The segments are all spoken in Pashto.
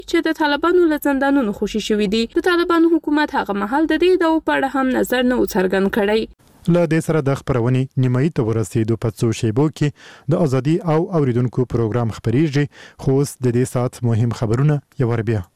چې د طالبانو له زندانونو خوشي شوي دي. د طالبانو حکومت هغه مهال د دې دعوو په اړه هم نظر نه څرګند کړی. له دې سره د خبرونې نیمایي ته ورسېدو په څو شیبو کې د ازادي او اوریدونکو پروګرام خبريږي. خو اوس د دې سات مهم خبرونه یو ور بیا.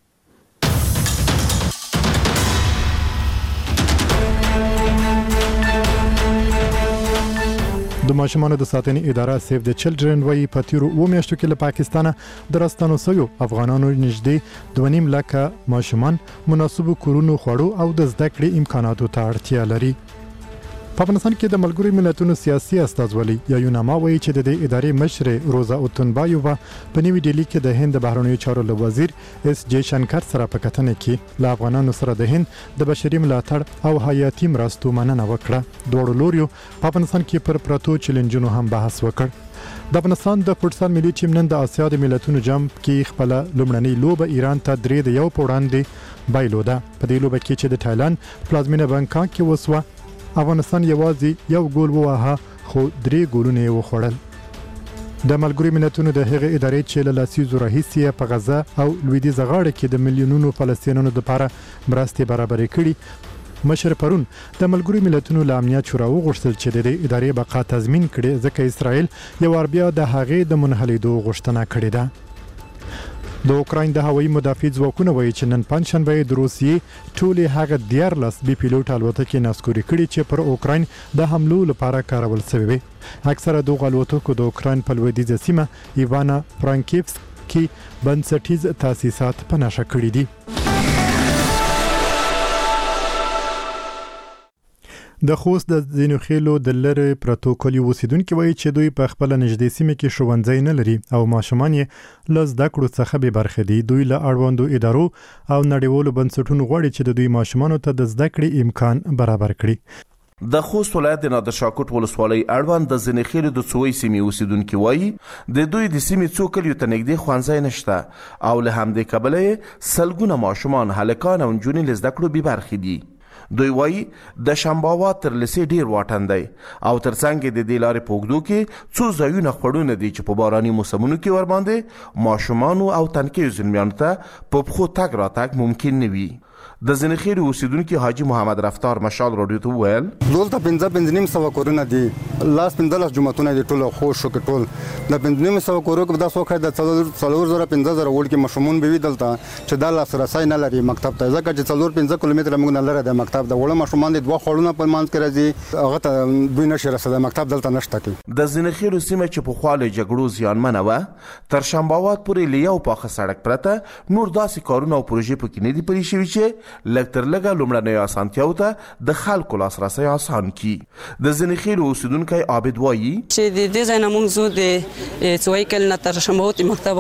د ماشومانو د ساتنې اداره سیف د چلډرن وایي په تیرو 2 میاشتو کې له پاکستانه د راستنو سویو افغانانو نږدې 2.5 لکه ماشومان مناسبو کورونو خوړو او د زده کړې امکاناتو ته اړتیا لري. په افغانستان کې د ملګرو ملتونو سیاسي استازولي یا یوناما وایي چې د دې ادارې مشر روزا اوتنبایووا په نیوي ډیلی کې د هند بهرنیو چارو له وزیر اس جی شنکر سره په کتنه کې له افغانانو سره د هند د بشري ملاتړ او حیاتي مرستو مننه وکړه. دوه لوريو په افغانستان کې پر پراتو چیلنجونو هم بحث وکړ. د افغانستان د فوټسال ملي ټیم نن د آسیا د ملتونو جام کې خپل لومړنۍ لوبه ایران ته 3-1 په وړاندې بایلوده. په دې لوبه کې چې د تایلند پلازمینه بانکاک کې وسوه افغانستان یوازې یو ګول وواهه خو 3 ګولونه یې وخوړل. د ملګرو ملتونو د هغه ادارې چې له لسیزو راهیسې په غزه او لویدیځ غاړه کې د میلیونونو فلسطینیانو لپاره مرستې برابرې کړي مشر پرون د ملګرو ملتونو له امنیت شورا وغوښتل چې د دې ادارې بقا تضمین کړي ځکه اسرائیل یو ور بیا د هغې د منحلېدو غوښتنه کړې ده. د اوکراین د هوایي مدافع ځواکونو وایي چې نن پنځشنبه د روسیې ټولې هغه 14 بي پیلوټ الوتکې ناسکوري کړي چې پر اوکراین د حملو لپاره کارول شوی وي. اکثره دغه الوتکو د اوکراین په لویدیځه سیمه ایوانا فرانکیفسک کې بنسټیز تاسیسات په نښه کړي دي. د خوست د زینوخیلو د لری پروتوکولي اوسیدونکو وایي چې دوی په خپل نږدې سیمه کې ښوونځي نه لري او ماشومان یې له زده کړو څخه به برخه دي. دوی له اړوندو ادارو او نړیوالو بنسټونو غواړي چې د دوی ماشومانو ته د زده کړې امکان برابر کړي. د خوست ولایت د نادر شاکوټ ولسوالۍ اړوند د زینوخیلو د څوی سیمې اوسیدونکو وایي د دوی د سیمې څو کلیو ته نږدې ښوونځي نشته او له همدې کبله سلګونه ماشومان هلکان او نجونې له زده کړو بې برخې دي. دوی وایي د شنباوا تر لسې ډیر واټن دی او ترڅنګ د دې لارې په اوږدو کې څو ځایونه خړونه دي چې په باراني موسمونو کې ورباندې ماشومانو او تنکیو زلمیانو ته په پښو تګ راتګ ممکن نه وي. د زنخیل اوسیدونکو حاجی محمد رفتار مشال رادیو ته ویل دولته 15 کورونه دي لاس 15 جمعتونه دي ټول خوش شو ټول د 15 کورو کې د سوخه د 4000 ول کې مشمون به دلته چې د لاس رسای نه لري مکتب ته ځکه چې 4-5 کیلومتر موږ نه لري د مکتب د وړو مشمون د دوه خړونه په مانځ کې راځي هغه ته دوی نشه رسېده مکتب دلته نشته کی د زنخیل سیمه چې په خواله جګړو زیانمنه و تر شنباوات پورې لیاو پاخه سړک پرته نور داسې کارونه او پروژې پکې نه دي پرې شوي چې لکتر لګه لومړنۍ اسانتیاو ته د خلکو لاسرسي آسان کی. د زنخیل اوسیدونکو عابد وایي چې د دې ځای نه موږ زو د څوای کل نه تر شموت مکتب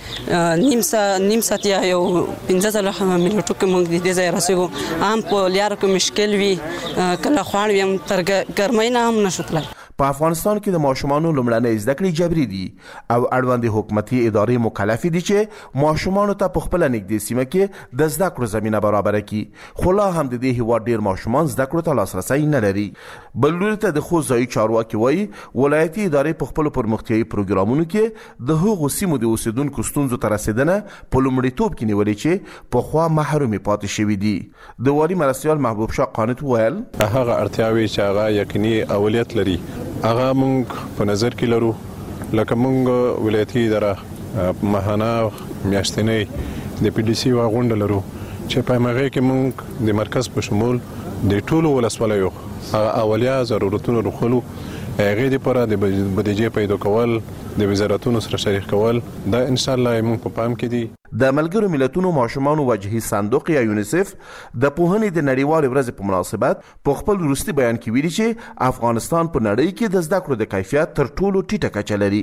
پورې نیم ساعت یا یو 15 منټو کې موږ د دې ځای رسېږو. عام په لیارو کې مشکل وي کله خوان ویم تر ګرمۍ نه هم نشوتل. په افغانستان کې د ماشومانو لومړنۍ زده کړې جبري دي او اړوند حکومتي ادارې مکلف دي چې ماشومانو ته په خپل نږدې سیمه کې د زده کړو زمينه برابر کړي. خو لا هم د دې هیواد ډیر ماشومان زده کړو ته لاسرسي نه لري. بل لوري ته د خوست ځایي چارواکي وایي ولایتي ادارې په خپل پرمختیايي پروګرامونو کې د هغو سیمو د اوسیدونکو ستونزو ته رسیدنه په لومړیتوب کې نیولې چې په خوا محرومي پاتې شوي دي. د والي مرستیال محبوب شاه قانت ویل هغه اړتیاوي چې هغه یقیني اولویت لري هغه مونږ په نظر کې لرو لکه مونږ ولایتي اداره ماهانه میاشتنۍ د پی ډی سی غونډه لرو چې په هغه کې مونږ د مرکز په شمول د ټولو ولسوالیو اولیا ضرورتونو رخلو هغه لپاره د بودیجې پیدا کول د وزارتونو سره شریک کول دا ان شاء الله مونږ په پام کې دي. د ملګرو ملتونو ماشومان وجهي صندوق یا یونیسف د پوهنې د نړیوال ورځ په مناسبت په خپل وروستي بیان کې ویلي چې افغانستان په نړۍ کې د زده کړو د کیفیت تر ټولو ټیټه کچه لري.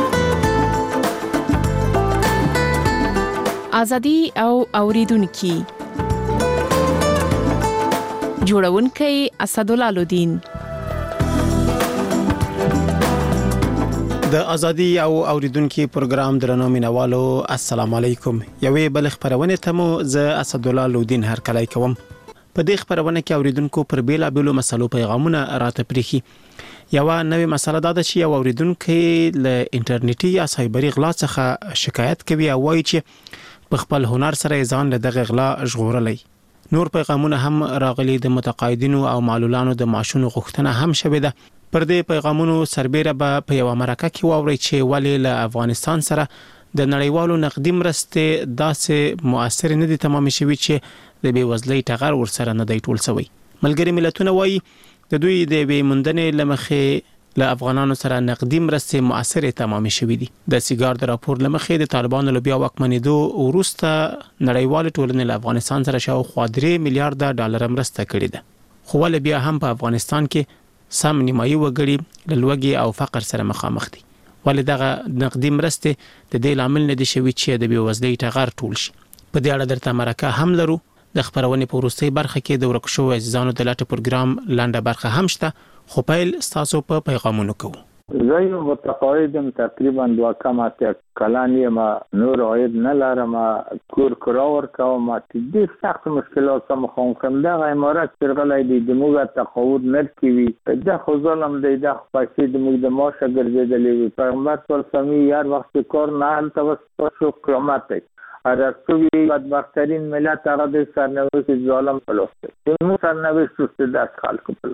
ازادي او اوریدونکو جوړونکي اسدالله لودین د ازادي او اوریدونکو پروګرام درنو مینوالو السلام علیکم. یوې بل خبرونه ته مو ز اسدالله لودین هر کله کوم. په دې خبرونه کې اوریدونکو پر بیلا بیلو مسلو پیغامونه راته پریخي. یو نوې مسله دا ده چې یو اوریدونکو له انټرنیټي یا سایبري غلا څخه شکایت کوي او وایي چې په خپل هنر سره ځان له دغه غلا ژغورلی. نور پیغامونه هم راغلي د متقاعدینو او معلولانو د معاشونو غوښتنه هم شوې ده. پر دې پیغامونو سربېره به په یو مرکه کې واورئ چې ولې له افغانستان سره د نړیوالو نقدي مرستې داسې مؤثر نه دي تمام شوي چې د بېوزلۍ ټغر ورسره نه دی ټول شوی. ملګري ملتونه وایي د دوی د یوې موندنې له مخې له افغانانو سره نقدي مرستې مؤثرې تمامې شوې دي. د سیګار د راپور له مخې د طالبانو له بیا واکمنېدو وروسته نړیوالې ټولنې له افغانستان سره شاوخوا 3 میلیارډ ډالر مرسته کړې ده. خو ولې بیا هم په افغانستان کې سم نیمایي وګړي له لوږې او فقر سره مخامخ دي؟ ولې دغه نقدي مرستې د دې لامل نه دي شوي چې د بېوزلۍ ټغر ټول شي؟ په دې اړه درته مرکه هم لرو. د خبرونې په وروستۍ برخه کې د ورک شوو عزیزانو د لټې پروګرام لنډه برخه هم شته، خو پیل ستاسو په پیغامونو کوو. زه یو متقاعدم، تقریبا 2 کلن یم، نور عاید نه لرم، کور کرا ورکوم، ډېر سخت مشکلات سره مخامخ یم. دغه امارت چې راغلی دی د موږ تقاعد نه ورکوي، دا خو ظلم دی، دا خو پیسې د موږ د معاشه ګرځېدلې وي. پیغمبر صلی الله علیه وسلم هر وخت چې کار نه هلته وسپارل شو قیامت دی. عربستوی بدبخترین ملت هغه د سرنوشت ظالم په لاس دی. زموږ سرنوشت اوس د خلکو په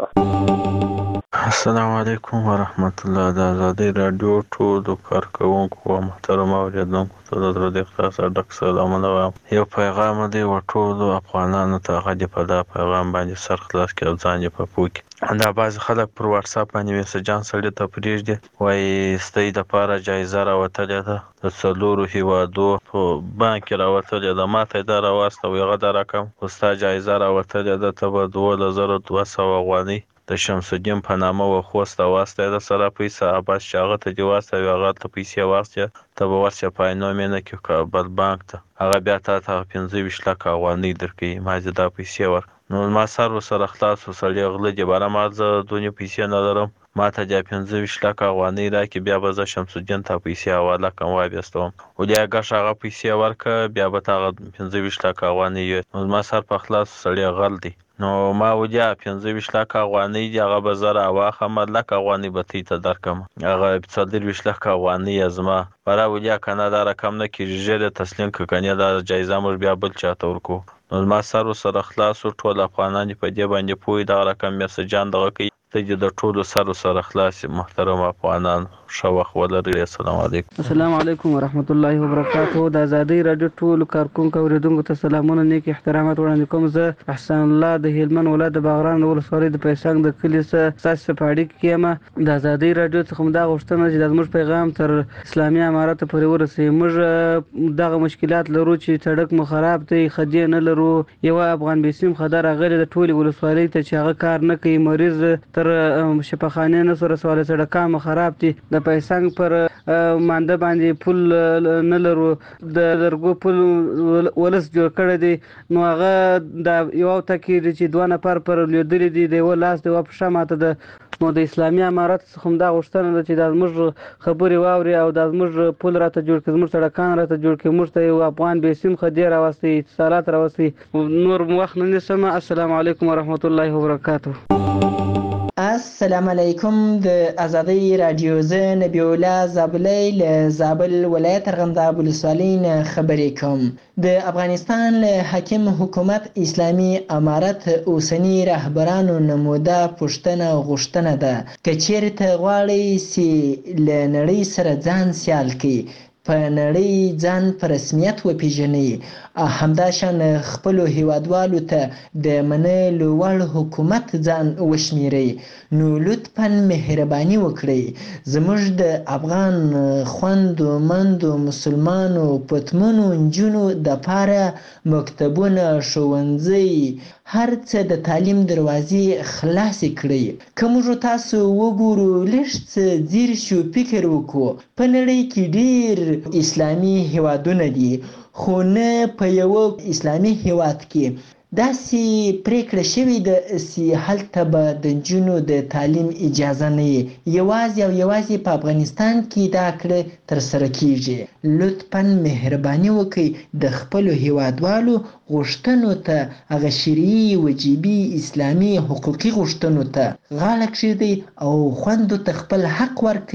لاس. السلام علیکم ورحمت الله. د ازادي رادیو ټولو کارکوونکو او محترم اوریدونکو ته د زړه د اخلاص ډک سلامونه وایم. یو پیغام دی و ټولو افغانانو ته، هغه دې په دا پیغام باندې سر خلاص کړي او ځان یې په پوه کړي. دا بعضې خلک پر واټساپ باندې میسجان سړي ته پرېږدي، وایي ستاسو دپاره جایزه راوتلې ده، د 4 هېوادو په بانک کې راوتلې ده، ما ته یې دا راواستوي، هغه دا رقم خو ستا جایزه راوتلې ده، ته به 12,200 افغانۍ د شمس الدین په نامه و خوست واستوي د سره پیسې، بس چې هغه ته دې واستوي، هغه ته پیسې واستوي، ته به ورشه په عینومېنه کې کابل بانک ته، هغه بیا تا ته 25 لکه افغانۍ درکوي. ما دې دا پیسې ورک، نو ما سر ورسره خلاص و، سړی غله دې باره ما زه دونې پیسې نه لرم، ما ته دې 25 لکه افغانۍ راکړي، بیا به زه شمس الدین ته پیسې حواله کړم وابېستوم، ولې هغه هغه پیسې ورکړه، بیا به ته هغه 25 لکه افغانۍ وي. نو ما سر په خلاص سړی غل دی. نو ما ولې 25 لکه افغانۍ دي، هغه به زه راواخلم، لکه افغانۍ به تی ته درکړم، هغه 40 لکه افغانۍ یې زما باره ولې که نه دا رقم نه کېږي، ژر یې تسلیم کړه، که نه دا جایزه موږ بیا بل چا ته ورکوو. نو ما سر ورسره خلاص و، ټول افغانان دې په دې باندې پوه وي، دغه رقم میسجان دغه کوي، ته دې د ټولو سر ورسره خلاص یې. محترم افغانان ښه وخت ولرئ. السلام علیکم. السلام علیکم ورحمت الله وبرکاته. د ازادي رادیو ټولو کارکونکو اوریدونکو ته سلامونه، نیک احترامات وړاندې کوم. زه احسان الله د هلمند ولایت د باغران ولسوالۍ د پیسنګ د کلي څخه ستاسو په اړیکه کې یم. د ازادي رادیو څخه دا غوښتنه چې زموږ پیغام تر اسلامي امارت پورې ورسوي. موږ دغه مشکلات لرو چې سړک مو خراب دی، خدي نه لرو، یو افغان بیسیم خدای راغلی د ټولې ولسوالۍ ته چې هغه کار نه کوي، مریض تر شفاخانه نه سره سوال سړکام خراب دي. د پیسنګ پر مانده باندې پل نه لرو، د لرګو پل ولس جوړ کړی دی، نو هغه د یو تکي چې 2 نفر پر لیدل دي، د یو لاس د واپښه ماته د نو د اسلامي امارت څخه دا غوښتنه ده چې د زموږ خبرې واوري او د زموږ پل راته جوړ کړي، زموږ سړکان راته جوړ کړي، موږ ته یو افغان بیسیم خدای راوستي، اتصالات راوستي. نور وخت نه نسم. السلام علیکم ورحمت الله وبرکاته. السلام علیکم. د ازادي رادیو زه نبی الله زابلی له زابل ولایت ارغنداب ولسوالۍ نه خبرې کوم. د افغانستان له حاکم حکومت اسلامي امارت اوسنی رهبرانو نموده پوښتنه غوښتنه ده که چیرته غواړي چې له نړۍ سره ځان سیال کړي، په نړۍ ځان په رسمیت وپیژني، همداشان خپلو هیوادوالو ته د منلو وړ حکومت ځان وشمیري، نو لطفاً مهرباني وکړئ زموږ د افغان خویندو مندو مسلمانو پتمنو نجونو دپاره مکتبونه، ښوونځي، هر څه د تعلیم دروازې خلاصې کړئ. که موږ تاسو وګورو، لږ څه ځیر شو، فکر وکړو، په نړۍ کې ډېر اسلامي هیوادونه دي، خو نه په یو اسلامي هیواد کې داسې پریکړه شوې ده چې هلته به د نجونو د تعلیم اجازه نه وي. یوازې او یوازې په افغانستان کې دا کړه ترسره کیږي. لطفاً مهرباني وکړئ د خپلو هیوادوالو غوښتنو ته، هغه شرعي وجیبي اسلامي حقوقي غوښتنو ته غاړه کښېږدئ او خویندو ته خپل حق ورکړئ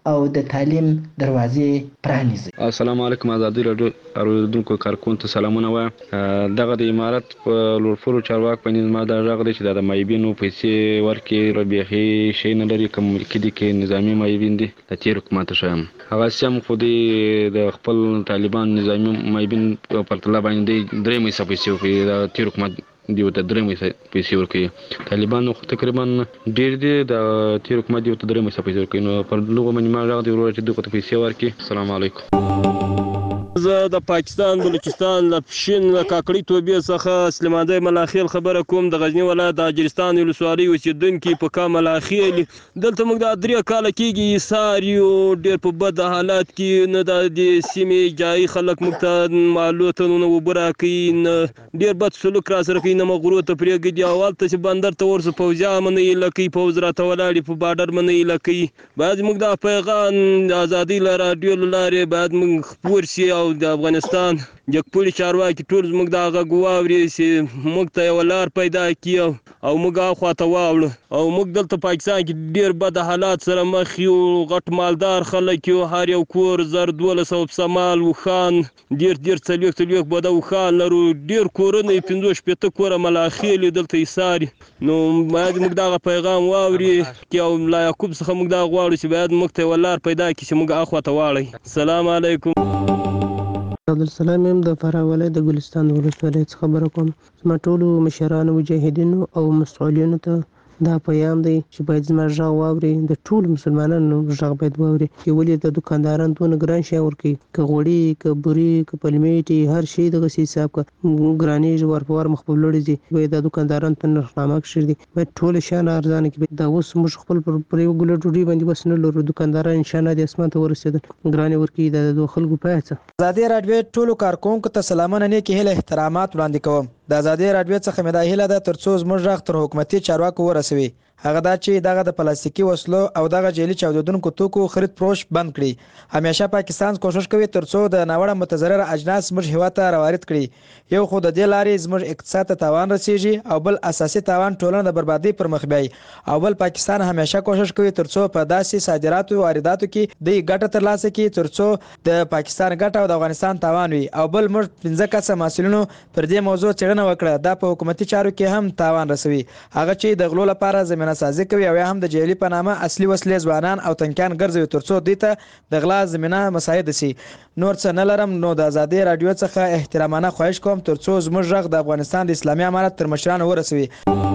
او د تعلیم دروازې پرانیزي. السلام علیکم. آزادي راډیو اوریدونکو کارکون ته سلامونه وایم. دغه د امارت په لوړپوړو چارواکو باندې ما دا غږ دی چې د مایبینو پیسې ورکړي ربيخي شي نه لري، کوم کې دي کې نظامی مایبین دي د تیر حکومت شایم هغه سم خو د خپل طالبان نظامی مایبین په پرتله باندې درې مې سپېسیو کې د تیر حکومت دیو ته درې مې پیسې ورکړي. طالبانو خو تقریبا ډېر دي د تیر حکومت دیو ته درې مې پیسې ورکړي، نو پر لوګو باندې ما غږ دی ورور چې دغه پیسې ورکړي. السلام علیکم. زه د پاکستان بلوچستان له پښین له کاکړۍ توبې څخه سلیماندی ملاخیل خبره کوم. د غزنی ولایت د اجرستان ولسوالۍ اوسېدونکي په کا ملاخیل دلته موږ د 3 کاله کېږي ایثار یو ډېر په بد حالات کې، نه د دې سیمې جایي خلک موږ ته معلوماتونه اوبه راکوي، نه ډېر بد سلوک را سره کوي، نه مغرو ته پرېږدي او هلته چې بندر ته ورسو پوځیان منه یې لکوي، پوځ راته ولاړ په بارډر منه یې لکوي. باید موږ دا پیغام د ازادۍ له راډیو له لارې باید موږ خپور شي او د افغانستان جګپوړي چارواکي ټول موږ دا غږ واوري چې موږ ته یوه لار پیدا کړي او موږ هاخوا ته واوړو. او موږ دلته پاکستان کې ډېر بد حالات سره مخ یو، غټ مالدار خلک یو، هر یو کور 1200 پسمال وخان ډېر څلوېښت بده وخان لرو، ډېر کورونه 15 کوره ملاخیل دلته ایثار. نو باید موږ دغه پیغام واوري او لا یعقوب څخه موږ دا غواړو چې باید موږ ته یوه لار پیدا کړي چې موږ هاخوا ته واړئ. السلام علیکم. عبدالسلام یم د فراه ولایت د ګلستان ولسوالۍ څخه خبره کوم. زما ټولو مشرانو مجاهدینو او مسؤلینو ته دا پیغام دی چې باید زما غږ واوري، د ټولو مسلمانانو غږ باید واوري. چې ولې د دکانداران دونه ګران شی ورکوي، که غوړي که بوري که پلمېټې هر شی دغسې حساب که ګرانېږي ور په ور مخ په لوړې ځي، باید دا دکانداران ته نرخنامه کښېږدي، باید ټوله شیان ارزانه کړي. دا اوس موږ خپل پر یوه ګوله ډوډۍ باندې بس نه لرو، دکانداران انشاءالله د اسمان ته ورسېدل ګرانې ورکوي. دا د خلکو پایه څه. ازادي راډیو ټولو کارکونکو ته سلامونه، نیکې هیله احترامات وړاندې کوم. د ازادي راډیو څخه مې دا هیله ده ترڅو زموږ غږ تر حکومتي چارواکو ورسوي، هغه دا چې دغه د پلاستیکي وسلو او دغه جعلي چاودېدونکو توکو خرید فروش بند کړي. همیشه پاکستان کوشش کوي ترڅو د ناوړه متضرره اجناس زموږ هیواد ته راوارد کړي. یو خو د دې لارې زموږ اقتصاد ته تاوان رسیږي او بل اساسي تاوان ټولنه د بربادۍ پر مخ بیایي، او بل پاکستان همیشه کوشش کوي ترڅو په داسې صادراتو او وارداتو کې دوی ګټه ترلاسه کړي ترڅو د پاکستان ګټه او د افغانستان تاوان وي. او بل موږ 15 کسه مسؤلینو پر دې موضوع څېړنه وکړه، دا په حکومتي چارو کې هم تاوان رسوي، هغه چې د غلو لپاره زمینه سازي کوي او یا هم د جعلي په نامه اصلي وسلې ځوانان او تنکیان ګرځوي ترڅو دوی ته د غلا زمینه مساعد شي. نور څه نه لرم، نو د ازادي راډیو څخه احترامانه خواهش کوم ترڅو زموږ غږ د افغانستان د اسلامي امارت تر مشرانو ورسوي.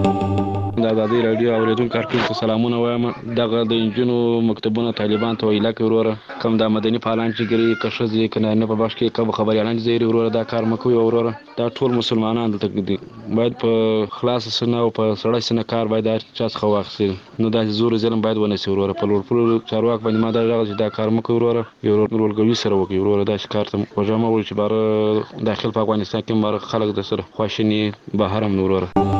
د ازادي راډیو اوریدونکو کارکونکو ته سلامونه وایم. دغه د انجونو مکتبونه طالبان ته ویلا کوي وروره، کوم د مدني فعالان چې ګري که ښځې که نارینه په بخش کې کوم خبریالان چې زیري وروره دا کار مه کوئ وروره. دا ټول مسلمانان دلته دي، باید په خلاصه سینه او په سړه سینه کار باید هر چا څخه واخیستل، نو داسې زور ظلم باید ونه شي وروره. په لوړپوړو چارواکو باندې ما دا غږ چې دا کار مه کوئ وروره، یو ورورګلوي سره وکړئ وروره. داسې کار ته وژه مه وړئ چې باره داخل په افغانستان کې باره خلک د سره خواشیني بهر هم وروره.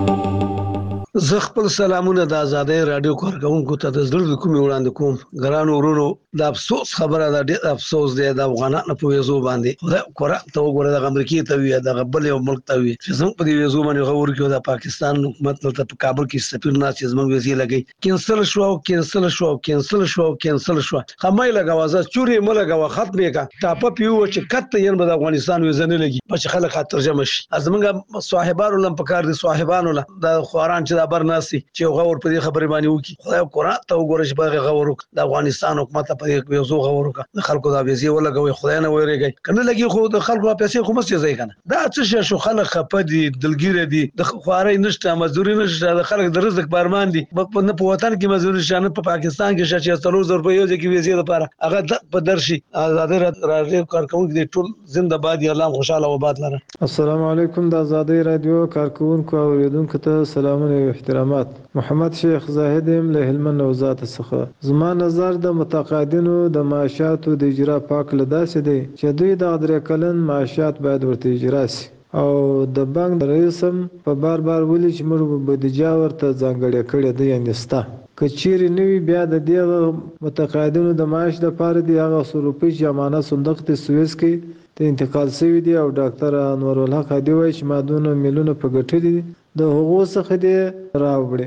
زه خپل سلامونه د ازادۍ راډیو کارکونکو ته د زړه د کومې وړاندې کوم. ګرانو ورونو، د افسوس خبره ده، ډېر افسوس دی د افغانانو په ویزو باندې. خدای قرآن ته وګوره، دغه امریکې ته وي دغه بل یو ملک ته وي چې زموږ په دې ویزو باندې هغه ورکړي، د پاکستان حکومت دلته په کابل کې سفیر ناست چې زموږ ویزې لګوي، کینسل شوه او کینسل شوه او کینسل شوه او کینسل شوه. ښه مه یې لګوه، زه چورې مه لګوه، ختم یې کړه. ټاپه پې ووه چې کته یې به د افغانستان ویزه نه لګي، به چې خلک خاطرجمه شي. زموږ صاحبانو له هم پکار دي، صاحبانو له د خواران چې دا بر ناست دي چې یو غور په دې خبرې باندې وکړي. خدای قرآن ته وګوره چې باغ غور وکړه، د افغانستان حکومت په دې ویزو غور وکړه، د خلکو دا ویزې ولګوي. خدای نه ویریږي، کنه لګي خو د خلکو پیسې خو مست ځای کنه. دا څه شو، خلک خپه دي، دلګیره دي، د خواري نشته، مزدوري نشته، د خلک د رزق بارمان دي، نه په وطن کې مزدوري شته، نه په پاکستان کې شته چې 3000 روپۍ یو ځکه ویزې لپاره هغه په درشي. ازادي راډیو کارکونکو دې ټول زنده باد یا الله خوشاله و باد لره. السلام علیکم. د ازادي راډیو کارکونکو او اوریدونکو ته سلامونه او احترامات. محمد شیخ زاهد یم له هلمند نوزاد څخه. زما نظر د متقاعدینو د معاشاتو د اجرا پاک له داسې دی چې دوی د 3 کلن معاشات باید ورته اجرا شي، او د بانک رئیس هم په بار ولي چې موږ بودیجه ورته ځانګړې کړې ده، یعنې سته. که چیرې نه وي بیا د دغه متقاعدینو د معاش دپاره د هغه 100 روپۍ چې امانت صندوق ته سویس کې ته انتقال شوي دي، او ډاکټر انور الحق هادي وایي چې ما دونه میلیونه په ګټلي دي، د هغو څخه دې راوړي.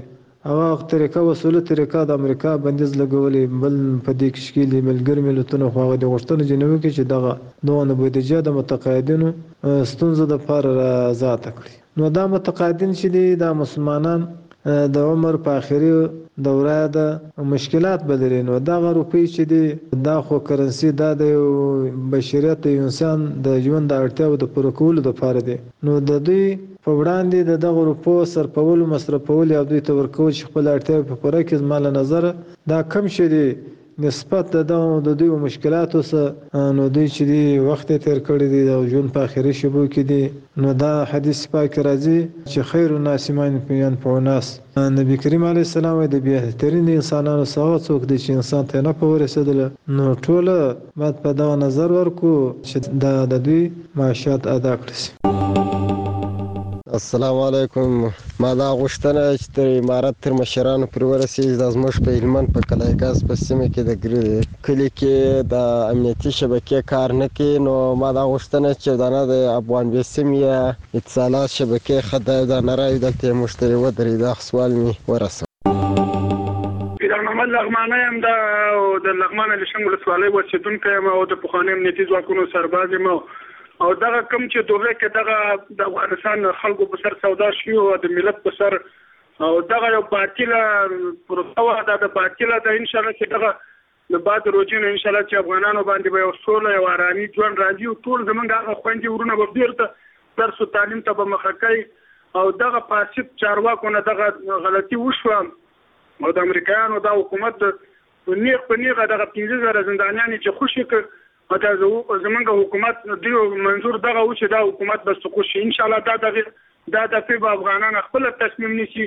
هغه طریقه وسوله طریقه د امریکا بندیز لګولې بل په دې کې شکل ملګری ملتونو خو هغه د غوښتنې جنوي کې چې دغه بودیجه د متقاعدینو ستونزه د پر آزاد کړي نو دا متقاعدین چې د مسلمانان د عمر په اخري دوره د مشکلات بدلې نو دا روپی چې دا خو کرنسي دا د بشریت انسان د ژوند د اړتیاو د پوره کولو لپاره دی نو د دوی په وړاندې د دغه روپو صرفول مصرفول او دوی ته ورکول چې خپل اړتیاو په پوره کې زما له نظر دا کم شي دی نسبت د دوی مشکلاتو سره نو دوی چې وخت تیر کړی دی د ژوند په اخري شبو کې دی نو دا حدیث پاک راځي چې خیر الناس من ينفع الناس نبی کریم علیه السلام د بهترین انسانانو څخه څوک دی چې انسان ته نه په ورسېدل نو ټول باید په دا نظر ورکو چې د دوی معاشات ادا کړي. السلام علیکم. ما دا غوښتنه چې تر امارت تر مشرانو پر ورسېږي د زموږ په هلمند په کلایګاز په سیمه کې د کلي کې د امنیتي شبکې کار نه کوي نو ما دا غوښتنه چې دا د افغان بیسیم یا اتصالات شبکې ښه دا نه راوي دلته یې مشتري ودرېد دا سوال مې ورسوه. پیران محمد لغمانی یم د لغمان الیشنګ ولسوالۍ اوسېدونکی یم او د پخواني امنیتي ځواکونو سرباز یم او دغه کوم چې دوله کې دغه د افغانستان خلکو په سر سودا شي او د ملت په سر او دغه یو باطله پروسه وه دا د باطله ده انشاءالله چې دغه د بعد روجین انشاءالله چې افغانانو باندې به یو سوله یو ارامي ژوند راځي او ټول زمونږ هغه خویندې ورونه به بیرته درس و تعلیم ته به مخه کوي او دغه فاسد چارواکو نه دغه غلطي وشوه او د امریکایانو دا حکومت نیغ په نیغه دغه 15,000 زندانیان چې خوشي کړ او دا زمونږ حکومت دیو منظور دغه و چې دا حکومت به سقوط شي انشاءالله دا دفعه به افغانان خپل تصمیم نیسي.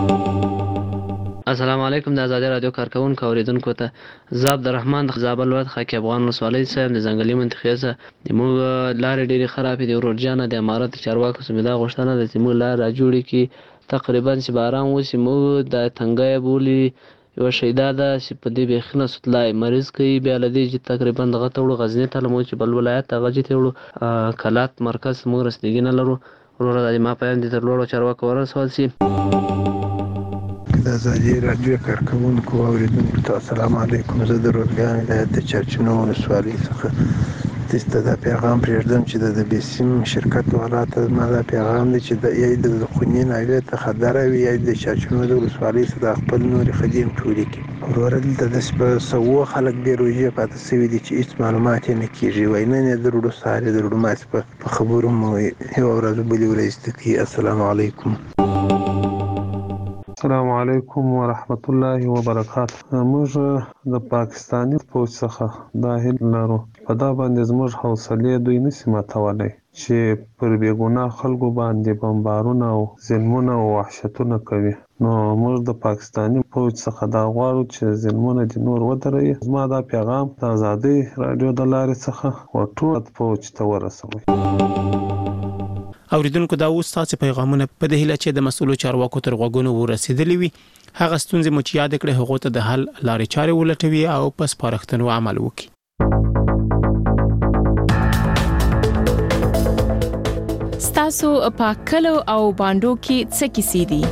السلام علیکم د آزادي رادیو کارکونکو اوریدونکو ته زه عبدالرحمن د زابل ولایت خاکی افغان ولسوالۍ څخه د ځنګلي منطقې څخه د موږ لارې ډېرې خرابې دي ورور جانه د امارت چارواکو څخه مې دا غوښتنه ده چې موږ لار راجوړې کړي تقریبا چې باران وشي موږ د تنګی بولي یو شیدا ده چې په دې بیخي نه سطلای مریض کوي بیا له دې چې تقریبا دغه ته وړو غزني ته لمو چې بل ولایت هغه چې ته وړو کلات مرکز موږ رسېدګي نه لرو وروره د ما پیام دې تر لوړو چارواکو ورسول شي. د آزادي رادیو کارکوونکو اوریدونکو ته السلام علیکم. زه د روزګان ولایت د چرچنو ولسوالۍ څخه تاسو ته دا پیغام پرېږدم چې د بیسیم شرکت والا ته ما دا پیغام دی چې د یی د خونین اوی ته خطر وي یا د چرچنو د ولسوالۍ څخه خپل نور خدیم ټولې کی ورور دلته د سپسو خلک ډیر روزي پاتې سوي دي چې هیڅ معلومات نه کیږي وای نه درودو ساره درودو ما په خبرو مو یو ورځ بلی ورځ ته. السلام علیکم. السلام علیکم ورحمت الله وبرکاته. موږ د پاکستاني فوج څخه دا هیله لرو په دا باندې زموږ حوصلې دوی نشي ماتولی چې پر بېګناه خلکو باندې بمبارونه او ظلمونه او وحشتونه کوي نو موږ د پاکستاني فوج څخه دا غواړو چې ظلمونه دې نور ودروي. زما دا پیغام د آزادۍ راډیو د لارې څخه ټول فوج ته ورسوئ. اوریدونکو دا اوس تاسو پیغامونه په دې هیله چې د مسؤلو چارواکو تر غوږونو ورسېدلې وي هغه ستونزې مو چې یاد کړې هغه ته د حل لارې چارې ولټوي او پس پارښتنو عمل وکړي. ستاسو په کلو او باندو کې څه کیسې دي؟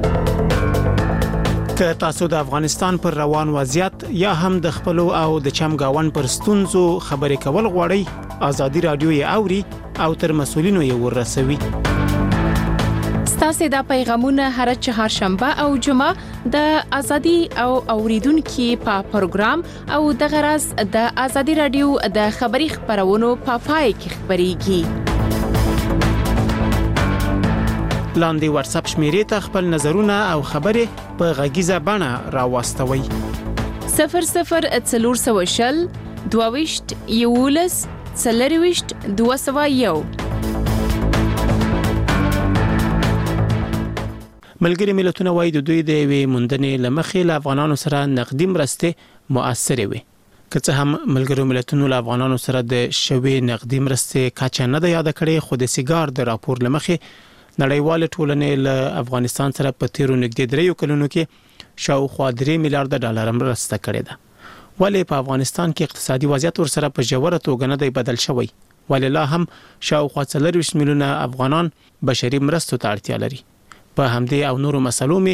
که تاسو د افغانستان پر روان وضعیت یا هم د خپلو او د چمګاون پر ستونزو خبرې کول غواړئ آزادي رادیو یې اوري او تر مسؤلینو یې ورسوي. ستاسو د پیغامونه هر چهارشنبه او جمعه د ازادي او اوریدونکو په پروګرام او د غرض د ازادي رادیو د خبري خبرونو په پای کې خبريږي. لاندې واتس اپ شمیرې ته خپل نظرونه او خبرې په غږیزه بڼه راوستوي. 0040 22 یولس 22 201. ملګری ملتونه وایي د دوی د وی مندنې لمخې له افغانانو سره نقدي مرستې مؤثرې وي. که څه هم ملګرو ملتونو له افغانانو سره د شوي نقدي مرستې کچه نه ده یاد کړې خو د سیګار د راپور لمخې نړیوال ټولنې له افغانستان سره په تیرو نږدې 3 کلونو کې شاوخوا 3 میلیارډ ډالر مرسته کړې ده. ولې په افغانستان کې اقتصادي وضعیت ورسره په جوړه توګه نه دی بدل شوی ولې لا هم شاوخوا 40 میلیونه افغانان بشري مرستو ته اړتیا لري. په همدې او نورو مسلو می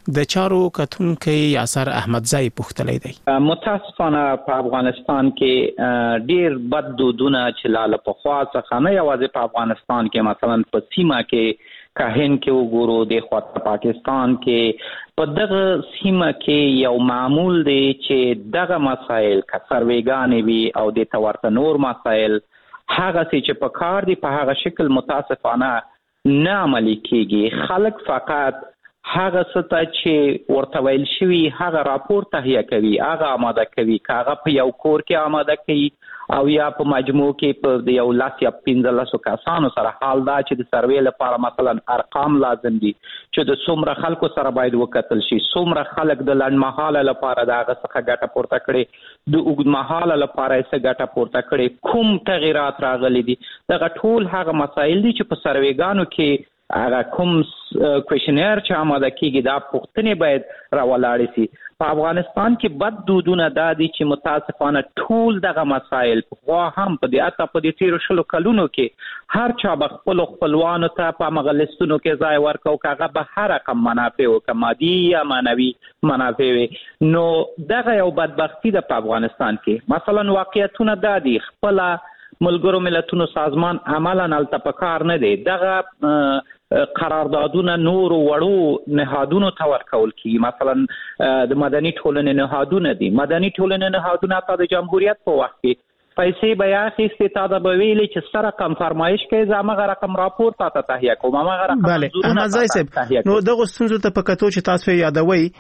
د چارو کتونکو یاسر احمدزی پوښتلی دی. متاسفانه په افغانستان کې ډیر بد دودونه چې لاله په خوا څخه نه یوازې په افغانستان کې مثلا په سیمه کې کاهن کې وګورو د خواته پاکستان کې په دغه سیمه کې یو معمول دی چې دغه مسایل که سرویګانې وي او د تورته نور مسایل هغه چې په کار دی په هغه شکل متاسفانه نه عملي کیږي. خلک فقط هغه څه چې ورته ویل شوي هغه راپور تهیه کوي، هغه آماده کوي، که هغه په یو کور کې آماده کوي او یا په مجموع کې په یو 10 یا 15 کسانو سره. حال دا چې د سروې لپاره مثلا ارقام لازم دي چې د څومره خلکو سره باید وکتل شي، څومره خلک د لنډمهاله لپاره د هغه څخه ګټه پورته کړي، د اوږدمهاله لپاره یې څه ګټه پورته کړي، کوم تغیرات راغلي دي. دغه ټول هغه مسایل دي چې په سروېګانو کې هغه کوم کوېشنیر چې آماده کیږي دا پوښتنې باید راولاړې شي. په افغانستان کې بد دودونه دا دي چې متاسفانه ټول دغه مسایل خو هم په دې اته په دې 13 کلونو کې هر چا به خپل خپلوانو ته په مغلستونو کې ځای ورکو، کاغه به هر رقم منافع او کمادي یا مانوي منافع وي. نو دغه یو بدبختی ده په افغانستان کې. مثلا واقعیتونه دا دي خپل ملګرو ملتونو سازمان عملاً التپکار نه دی، دغه قراردادونه نور وړو نهادونو ته ورکول کیږي. مثلا د مدني ټولنې نهادونه دي، مدني ټولنې نهادونه په د جمهوریت په وخت کې پیسې بیا اخیستې تا د به ویلې چې سره رقم فرمایش کوي زموږ رقم راپور تا ته تهیه کوم هغه رقم. بله احمدزی صاحب، نو دغه ستونزو ته په کتو چې تاسو یادوي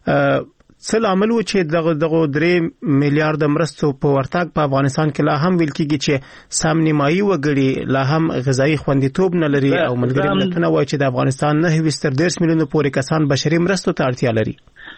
څه لامل و چې دغه 3 میلیارډ مرستو په ورتګ په افغانستان کې لا هم ویل کېږي چې سم نیمایي وګړي لا هم غذایی خوندیتوب نه لري او ملګري ملتونه وایي چې د افغانستان 9 میلیونه پورې کسان بشري مرستو ته اړتیا لري.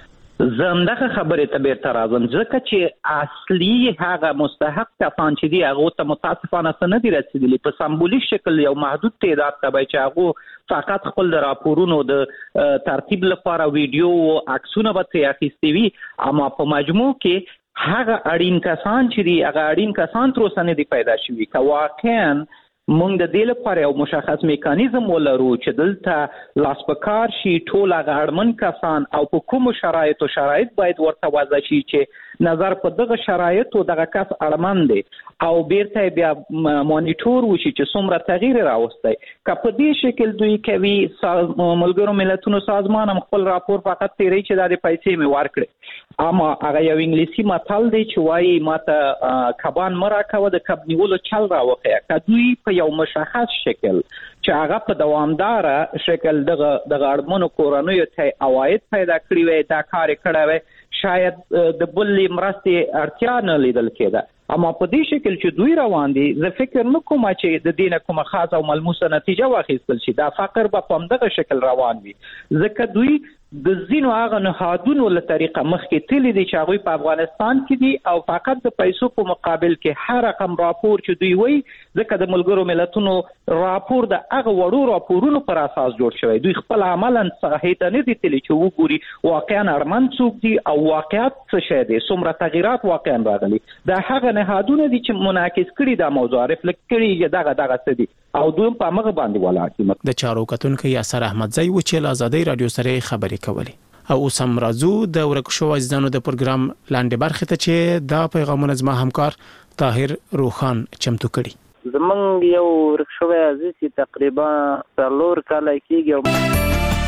زمدغه خبره ته بیرته راځم ځکه چې اصلي هغه مستحق کسان چې دی هغه ته متاسفانه څه نه دي رسیدلي. په سمبولیک شکل یو محدود تعداد ته به چې هغه فقط خپل د راپورونو د ترتیب لپاره ویډیو او عکسونه به ترې اخیستي وي، اما په مجموع کې هغه اړین کسان چې دی هغه اړین کسان تر اوسه نه دي پیدا شوي. که واقعا مونږ د دې لپاره یو مشخص میکانیزم ولرو چې دلته لاس په کار شي ټول هغه اړمن کسان او په کوم شرایط باید ورته وضع شي چې نظر په دغه شرایطو دغه کس اړمن دی او بیرته بیا مانیټور وشي چې څومره تغییر راوستي. که په دې شکل دوی کوي ملګرو ملتونو سازمان هم خپل راپور فقط تیری چې د پیسې مې ورکړي، اما هغه یو انګلیسي متل دی چې وایي ماته کبان مرا کوه د کب نیولو چل راوخی. که دوی په یو مشخص شکل چې هغه په دوامداره شکل دغه اړمنو کورنیو ته عواید پیدا کړی وي دا کار کړی وي شاید د بلې مرستې اړتیا نه لیدل کېده. اما په دې شکل چې دوی روان دي زه فکر نه کوم چې د دې نه کومه خاصه او ملموسه نتیجه واخیستل شي. دا فقر به په همدغه شکل روان وي ځکه دوی د ځینو هغه نهادونو له طریقه مخکې تللی دي چې هغوی په افغانستان کې دي او فقط د پیسو په مقابل کې هر رقم راپور چې دوی وایي ځکه د ملګرو ملتونو راپور د هغه وړو راپورونو پر اساس جوړ شوی. دوی خپل عملاً صحیح ته نه دي تللی چې وګوري واقعا اړمن څوک دي او واقعیت څه شی دی، څومره تغیرات واقعا راغلي. دا هغه نهادونه دي چې منعکس کړي دا موضوع رفلکټ کړي چې دغه څه دي او دوی په هغه باندې ولاړ دي. د چارو کتونکو یاسر احمدزی و چې آزادۍ رادیو سره خبرې کولې او اوس هم راځو د ورک شو عزیزانو د پروګرام لاندې برخه ته چې دا پیغامونه زما همکار طاهر روخان چمتو کړي. زمونږ یو ورک شو عزیز تقریبا 4 کال کېږي.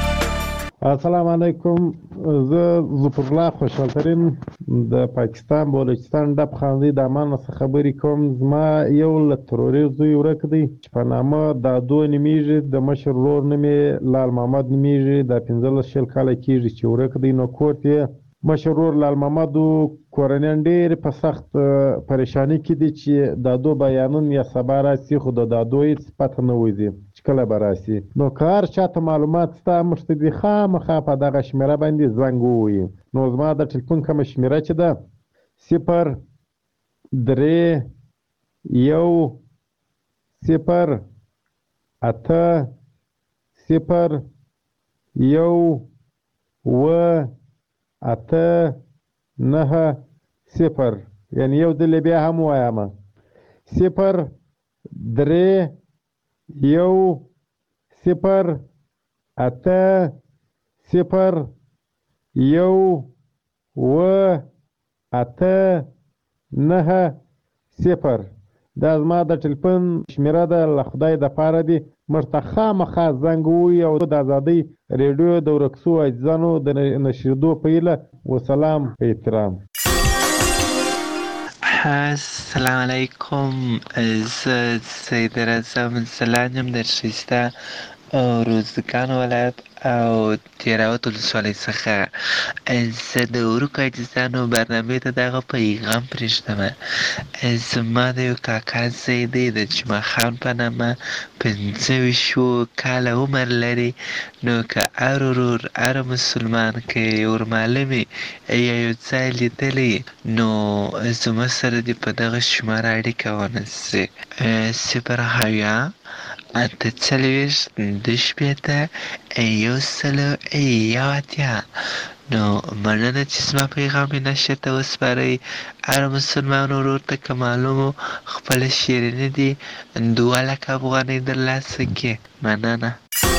السلام علیکم، زه ظفر الله خوشحالترین د پاکستان بلوچستان ډب خاندي د امان څخه خبرې کوم. زما یو له تروريست زوی ورک دی چې په نامه دادو نومیږي، د مشر ورور نوم یې لال محمد نومیږي، د 15 کاله کېږي چې ورک دی. نو کور ته مشر ورور لال محمد کورنیان ډېر په سخت پریشانی کې دي چې دادو بیانون یا سبا راسي خو د دادو هیڅ پته نه وځي چې کله به راسي. نو کار چاته معلومات ستا مشته دي خامخا په دغه شمیره باندې زنګ ووهي. نو زما د ټلیفون کومه شمیره چې ده 0308090 یعنی یو دل بیا هم وایم 0308090 1-8-9-0 دا زما د ټلیفون شمیره ده. له خدای د پاره دی موږ ته خامخا زنګ ووهئ او د ازادۍ ریډیو د ورک شوو عاجزانو د نشریدو په هیله. وسلام په احترام. السلام علیکم. زه سید اعظم زلان یم د ښایسته روزګان ولایت او تیراوت ولسوالۍ څخه. زه د ورک عاجزانو برنامې ته دغه پیغام پرېږدم. زما د یو کاکا زوی دی د جمعه خان په نامه 25 کاله عمر لري. نو که هر ورور هر مسلمان که یو ورمعلمې یا یو ځای لیدلی نو زما سره دې په دغه شماره اړیکه ونیسي 0 اته څلوېښت 2 نو مننه چې زما پیغام یې نشر ته وسپارئ. هر مسلمان ورور ته که معلومو خپله شیریني دي 2 لکه افغانۍ درلاسه کړي. مننه.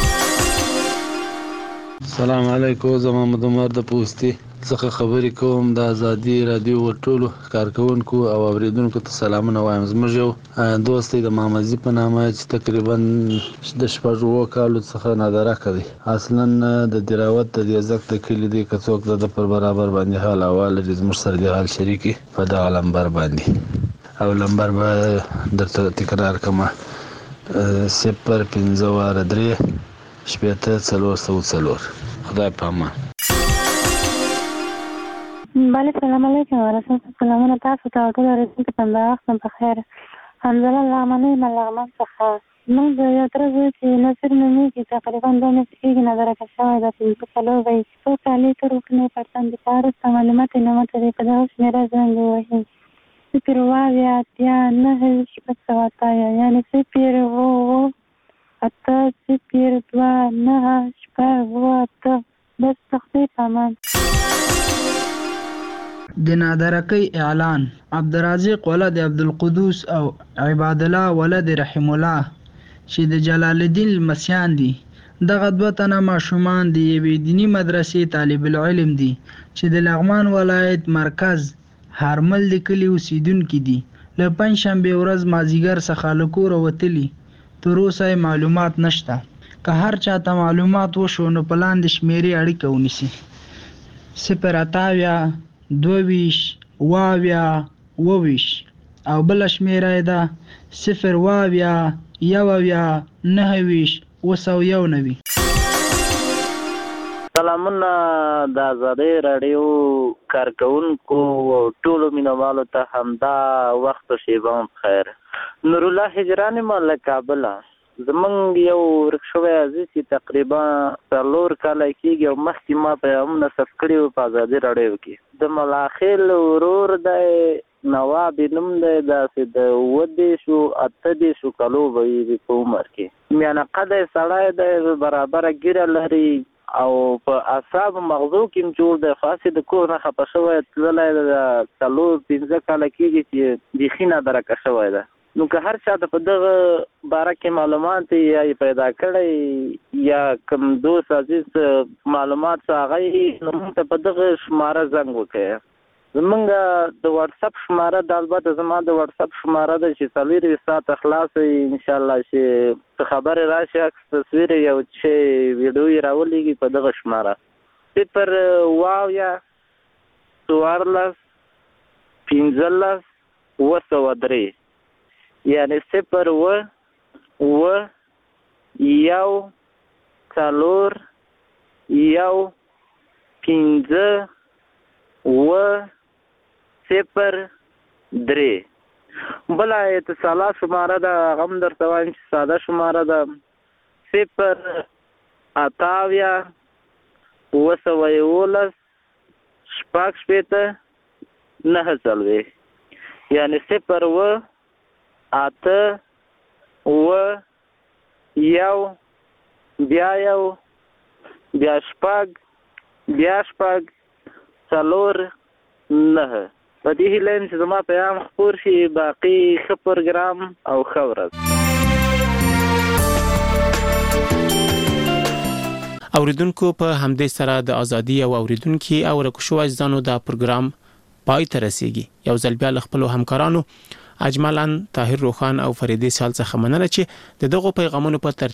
السلام علیکم. زه محمد عمر د پوستي څخه خبرې کوم. د ازادي رادیو ټولو کارکونکو او اوریدونکو ته سلامونه وایم. زموږ یو دوست دی د محمدزي په نامه چې تقریبا د 6 کالو څخه نادرکه دی. اصلا د دراوت د دیزک د کلي دی. که څوک د پر برابر باندې حال احوال لري زموږ سره د حال شریکي په دغه لمبر باندې او لمبر به درته تکرار کړم 0-5-3 14-404. خدای په امان. بله سلام علیکم ورحمت سلامونه تاسو ته ټول اوریدونکو ته وخت په خیر. حمزله لغمنۍ لغمن څخه موږ یو تر زوی چې نصر نومیږي تقریبا 2 میاشتې کېږي نادرکه شوی ده. 5 وی څو کالي تر وکنې پرتن د پاره معلومات نه ماته دی په دغه شمیره زنګ ووهي 0-9-9 یعنی 0-8-0-2-9 بس تختی پامان. د نادرکۍ اعلان. عبدالرازق ولد عبدالقدوس او عباد الله ولد رحم الله چې د جلال الدین المسیان دي. دغه 2 تنه ماشومان د یوې دینی مدرسې طالب العلم دي چې د لغمان ولایت مرکز هرمل د کلي اوسیدونکي دي. له پنجشنبې ورځ مازدیګر څخه له کوره وتلي. تر اوسه معلومات نشته. که هر چاته معلومات وشو نو په لاندې شمیرې اړیکه ونیسي 0-28-22 او بله شمیره یې ده 0-1-9-9. سلامونه د ازادۍ راډیو کارکونکو او ټولو مینوالو ته همدا وخت شیبه خیر. نور الله هجرانی مله کابل. زمونږ یو ورک شوی عزیز چې تقریبا 4 کاله کېږي او مخکې ما پیغامونه ثبت کړي وو په ازادي راډیو کې. د ملاخیل ورور دی نواب نوم دی داسې د 28 کالو به وي په عمر کې. میانه قده سړی دی برابره ګیره لري او په اعصاب مغزو کې جوړ دی. خاصې د کور نه خفه شوی تللی د 4-5 کاله کېږي چې بیخي نادرکه شوی ده. نو که هر چا د په دغه باره کې معلومات یا پیدا کړی یا کوم دوست عزیز معلومات څه هغه نو موږ ته په دغه شماره زنګ وکړئ. زمونږ د واتساپ شماره د البته زما د واتساپ شماره ده چې 24 ساعته خلاصه انشاءالله چې څه خبرې راشي عکس تصویر یو چې ویډیو یې راولېږي په دغه شماره 0-15-3 یعنی 0-1-4-1-5-0-3. بله اتصالات شماره ده هغه هم درته وایم چې ساده شماره ده 0-8-9-9 یعنی 0-8-9 په دې هیله یم چې زما پیغام خپور شي. باقي ښه پروګرام او ښه ورځ. اوریدونکو په همدې سره د ازادي او اوریدونکو او رکشو اجزانو دا پروګرام پای ته رسیږي. یو ځل بیا له خپل همکارانو اجملان طاهر روخان او فریدي سال څخه مننه چې دغه پیغامونو په